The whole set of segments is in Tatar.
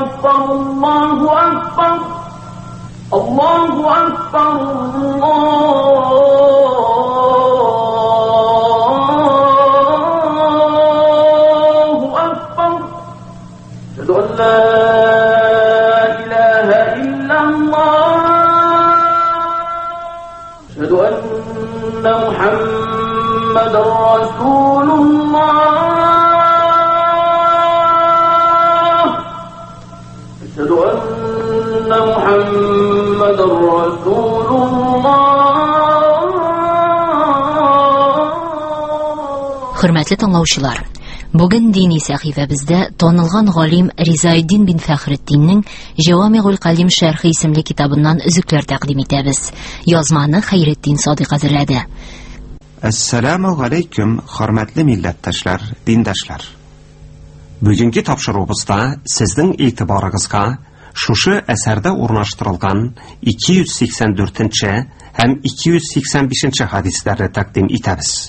أكبر الله أكبر الله أكبر الله أكبر أشهد أن لا إله إلا الله أشهد أن محمدا رسول الله أشهد أن محمدا رسول الله. Hürmetli tыңлаучылар, бүген дини сәхифәбездә танылган галим Ризаэддин бин Фәхретдиннең Җавамигъул Калим шәрхи исемле китабыннан өзекләр тәкъдим итәбез. Язманы Хәйретдин Садыйк әзерләде. Ассаламу алейкум, хөрмәтле милләттәшләр, диндәшләр. Бүгенге тапшыруыбызда сезнең игътибарыгызга шушы әсәрдә урнаштырылган 284-нче һәм 285-нче хадисләрне тәкъдим итәбез.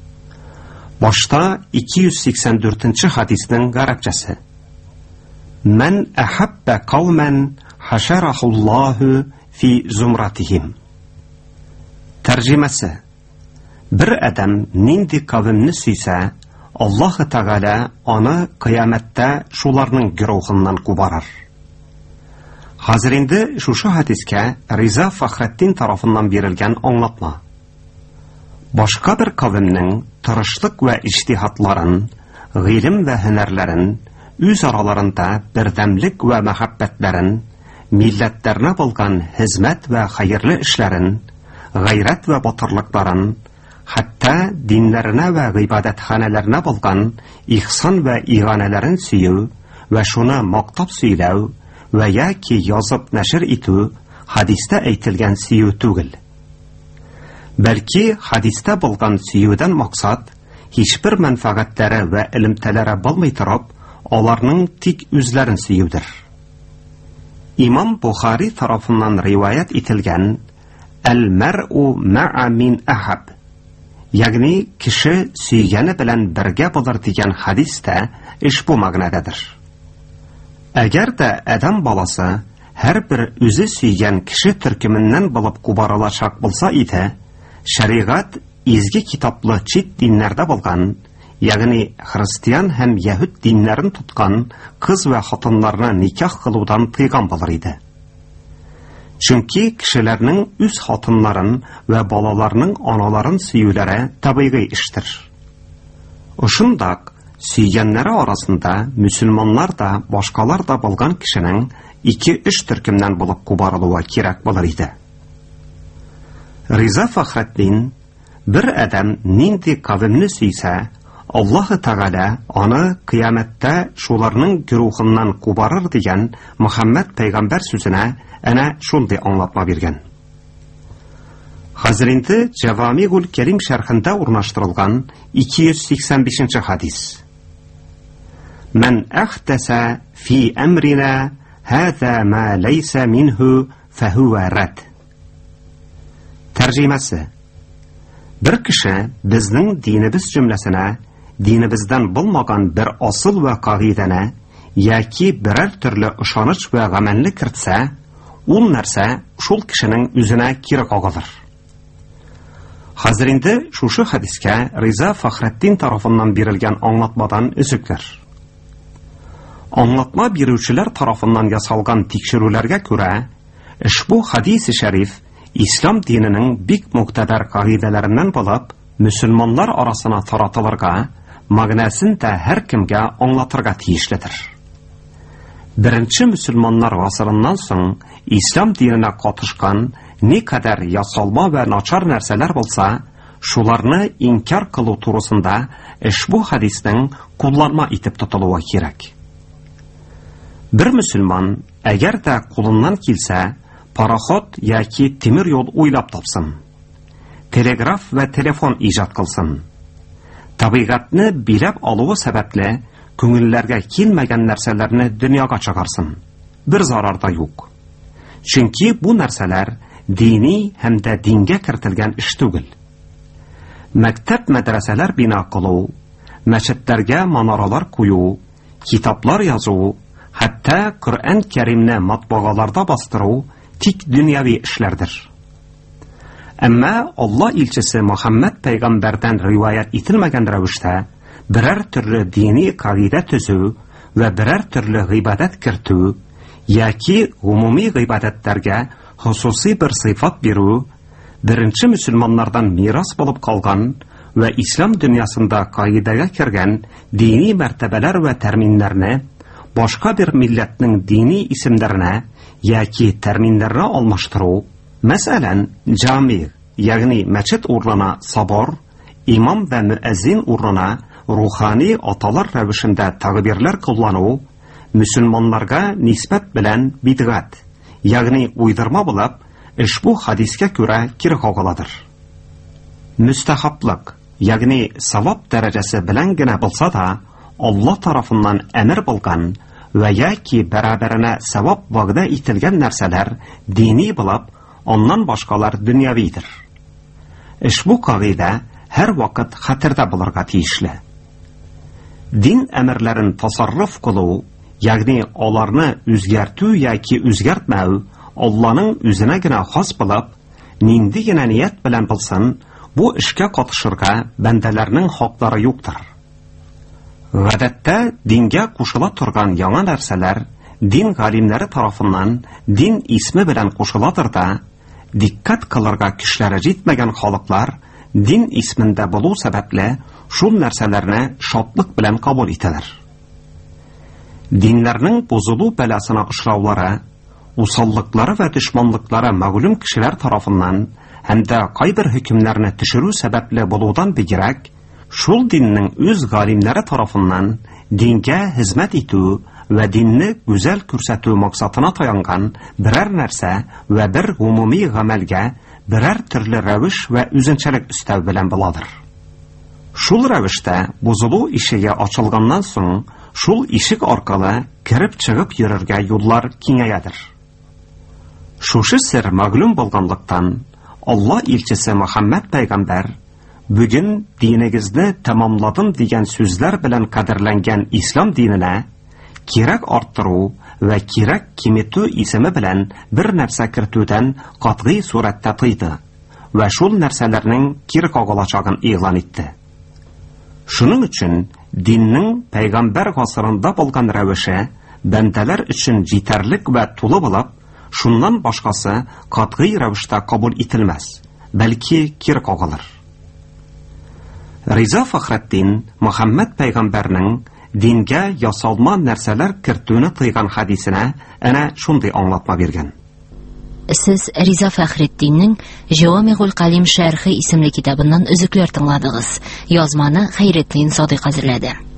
Башта 284-нче хадисның гарәпчәсе. Мен әхәббә каумен хашарахуллаху фи зумратихим. Тәрҗемәсе. Бер адам нинди кавемне сөйсә, Аллаһ Тәгалә аны кыямәттә шуларның гөрухыннан кубарыр. Хәзер инде шушы хадискә Риза Фәхретдин тарафыннан бирелгән аңлатма. Башка бер кавемнең тырышлык вә иҗтиһадларын, гыйлем вә һөнәрләрен, үз араларында бердәмлек вә мәхәббәтләрен, милләтләренә булган хезмәт вә хәерле эшләрен, гайрәт вә батырлыкларын, хәтта диннәренә вә гыйбадәтханәләренә булган ихсан вә иганәләрен сөю вә шуны мактап сөйләү вә яки язып нәшр итү хадистә әйтелгән сөю түгел. Бәлки хадистә булган сөюдән максат һичбер мәнфәгатьләре вә элемтәләре булмый торып, аларның тик үзләрен сөюдер. Имам Бухари тарафыннан риваят ителгән «Әл-мәр'у ма'a мин әхәб», ягъни кеше сөйгәне белән бергә булыр дигән хадистә эш бу мәгънәдәдер. Әгәр дә адам баласы һәрбер үзе сөйгән кеше төркеменнән булып кубарылачак булса иде, шәригать изге китаплы чит диннәрдә булган, ягъни христиан һәм яһүд диннәрен тоткан кыз вә хатыннарны никах кылудан тыйган булыр иде. Чөнки кешеләрнең үз хатыннарын вә балаларның аналарын сөюләре табигый эштер. Ошындак сөйгәннәре арасында мөселманнар да, башкалар да булган кешенең 2-3 төркемнән булып кубарылуы кирәк булыр иде. Риза Фәхретдин бер адам нинди кавемне сөйсә, Аллаһ Тәгалә аны кыямәттә шуларның гөрухыннан кубарыр дигән Мөхәммәд пәйгамбәр сүзенә әнә шундый аңлатма биргән. Хәзер инде Җавамигъул Калим шәрхендә урнаштырылган 285-нче хадис. Мен әхтәсә фи әмринә һәзә ма ләйсә минһу фәһуә рад. Тәрҗемәсе. Бер кеше безнең динебез җөмләсенә динебездән булмаган бер асыл вә кагыйдәне яки берәр төрле ышаныч вә гамәлне кертсә, ул нәрсә шул кешенең үзенә кире кагылыр. Хәзер инде шушы хадискә Риза Фәхретдин тарафыннан бирелгән аңлатмадан өзекләр. Аңлатма бирүчеләр тарафыннан ясалган тикшерүләргә күрә, ошбу хадис-и шәриф Ислам диненең бик муктәбәр кагыйдәләреннән булып, мөселманнар арасына таратылырга, мәгънәсен дә һәр кемгә аңлатырга тиешледер. Беренче мөселманнар гасырыннан соң Ислам диненә катышкан никадәр ясалма вә начар нәрсәләр булса, шуларны инкар кылу турысында ошбу хадисның кулланма итеп тотылуы кирәк. Бер мөселман әгәр дә кулыннан килсә, пароход яки тимер юл уйлап тапсын, телеграф вә телефон иҗат кылсын. Табигатьне биләп алуы сәбәпле күңелләргә килмәгән нәрсәләрне дөньяга чыгарсын. Бер зарар да юк. Чөнки бу нәрсәләр дини һәм дә дингә кертелгән эш түгел. Мәктәп мәдрәсәләр бина кылу, мәчетләргә манаралар кую, китаплар язу Hatta Qur'on Karimni matbualarda bastırу tik dünyavi işlerdir. Ama Allah ilçisi Muhammed peygamberden rivayet etilmegen rəvişdə birer türlü dini kavide tüzü ve birer türlü ibadet kirtü, yaki umumi ibadetlerge hususi bir sıfat biru, birinci Müslümanlardan miras bulup kalgan ve İslam dünyasında kaideye kirgen dini mertebeler ve terminlerini başka bir milletinin dini isimlerine yaki terminlerine almıştırı, meselen cami, yani meçit uğruna sabor, imam ve müezzin uğruna ruhani atalar rəvişində təğbirlər kullanı, Müslümanlarga nisbət bilen bid'at, yani uydurma bulup, bu hadiske göre kiri qogıladır. Müstehaplık, yani savab derecesi bilen gene bulsa da, Allah tarafından emir bulgan veya ki beraberine savab vagda itilgen nerseler dini bulup, ondan başkalar dünyavidir. Bu kavide her vakit hatırda bulurga tiyişli. Din emirlerin tasarruf kılığı, yani onlarını üzgertü yaki üzgertməu, Allah'ın üzüne gine has bulup, nindi gine niyet bilen bilsin, bu işke katışırga bendelerinin hakları yoktur. Gadette dinge kuşula turgan yana nerseler, din galimleri tarafından din ismi bilen kuşuladır da, dikkat kılırga kişilere jitmegen halıklar, din isminde bulu sebeple, şul nerselerine şatlık bilen kabul etilir. Dinlerinin bozulu belasına ışravları, usallıkları ve düşmanlıkları mağlum kişiler tarafından hem de kaybir hükümlerini düşürü sebeple buludan bilgerek, şul dininin öz galimleri tarafından dinge hizmet etü ve dinni güzel kürsatü maksatına tayangan birer nerse ve bir umumi gamelge birer türlü rəviş ve üzünçelik üstev bilen buladır. Şul rəvişte bozulu işiye açılgandan soň şul işik arkalı kirip çıgıp yürürge yollar kingeyedir. Şuşu sir mağlum bolganlıktan Allah ilçisi Muhammed peygamber bugün dinigizni tamamladım degan sözler bilen kaderlengen İslam dinine kirek arttırу ve kirek kimitü isimi bilen bir nerse kirtüden qatgı suratda tıydı ve şul nerselerinin kirek ogılacağın ilan etti. Şunun için dinning peygamber gasırında bolgan rəvişi bendeler için yeterlik ve tulu bulup, şundan başkası qatgı rəvişte kabul etilmez, belki kirek ogılır. Riza Fakhreddin Muhammed peygamberinin dinge yasalma nerseler kirtüğünü tıygan hadisine ana şunday anlatma bergen. Siz Riza Fakhreddinning Jawami'ul Kalim Sharhi isimli kitabından üzükler tınladınız. Yazmanı Hayrettin Sadiq hazırladı.